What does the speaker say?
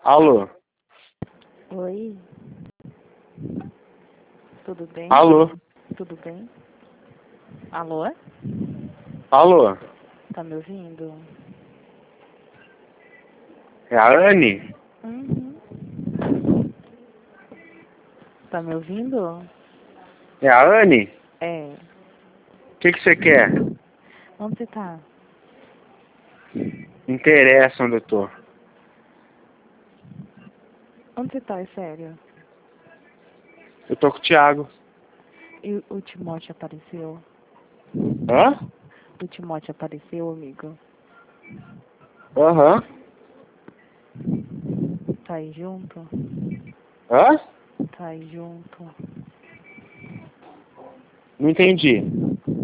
Alô? Oi? Tudo bem? Alô? Tudo bem? Alô? Alô? Tá me ouvindo? É a Anne? Uhum. Tá me ouvindo? É a Anne? É. O que você quer? Onde você tá? Não interessa onde eu tô. Onde você tá, é sério? Eu tô com o Thiago. E o Timóteo apareceu? Hã? O Timóteo apareceu, amigo? Aham. Tá aí junto? Hã? Tá aí junto? Não entendi.